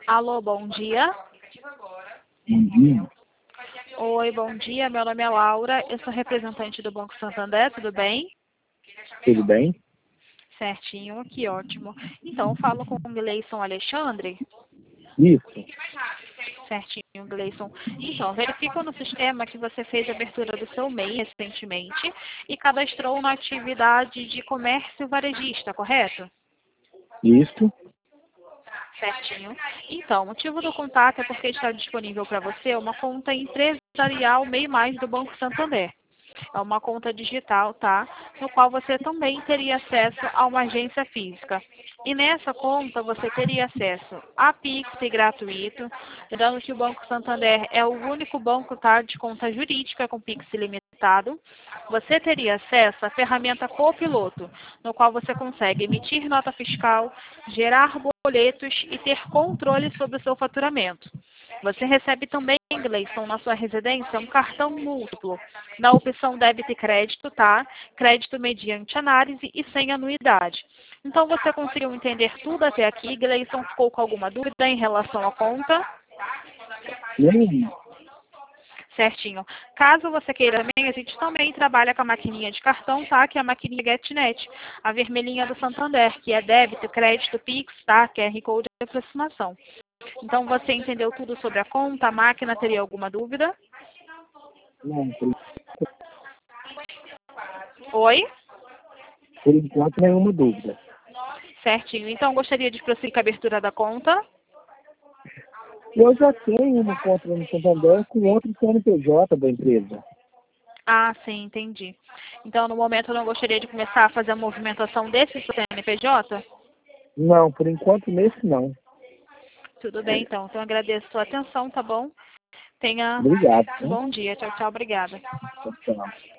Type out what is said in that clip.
Alô, bom dia. Bom dia. Oi, bom dia. Meu nome é Laura. Eu sou representante do Banco Santander, tudo bem? Tudo bem? Certinho, que ótimo. Então, eu falo com o Gleison Alexandre. Isso. Certinho, Gleison. Então, verifico no sistema que você fez a abertura do seu MEI recentemente e cadastrou na atividade de comércio varejista, correto? Isso. Certinho. Então, o motivo do contato é porque está disponível para você uma conta empresarial MEI Mais do Banco Santander. É uma conta digital, tá? No qual você também teria acesso a uma agência física. E nessa conta você teria acesso a Pix gratuito, lembrando que o Banco Santander é o único banco, tá, de conta jurídica com Pix ilimitado. Você teria acesso à ferramenta Copiloto, no qual você consegue emitir nota fiscal, gerar boletos e ter controle sobre o seu faturamento. Você recebe também, Gleison, na sua residência, um cartão múltiplo, na opção débito e crédito, tá? Crédito mediante análise e sem anuidade. Então, você conseguiu entender tudo até aqui? Gleison, ficou com alguma dúvida em relação à conta? Não, Certinho. Caso você queira também, a gente também trabalha com a maquininha de cartão, tá? Que é a maquininha GetNet, a vermelhinha do Santander, que é débito, crédito, Pix, tá? QR Code de aproximação. Então, você entendeu tudo sobre a conta, a máquina, teria alguma dúvida? não, Oi? por enquanto nenhuma dúvida. Certinho. Então, gostaria de prosseguir com a abertura da conta? Eu já tenho uma conta no Santander com outro CNPJ da empresa. Ah, sim, entendi. Então, no momento, eu não gostaria de começar a fazer a movimentação desse CNPJ? Não, por enquanto nesse não. Tudo bem, então. Então, agradeço a sua atenção, tá bom? Tenha Obrigado. um Né? bom dia. Tchau, tchau. Obrigada. Tchau, tchau.